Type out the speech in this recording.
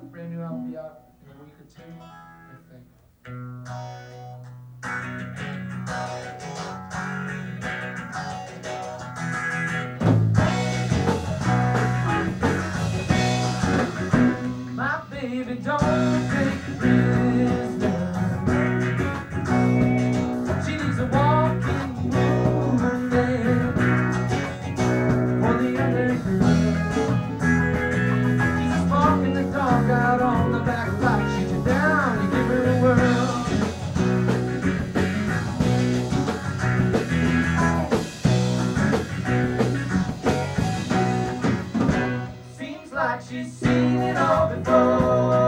Brand new album will be out in a week or two, I think. My baby don't take prisoners. She needs a walking woman for the other girl. She's a spark in the dark out on the back lot. Shoot you down, you give her a whirl. Seems like she's seen it all before.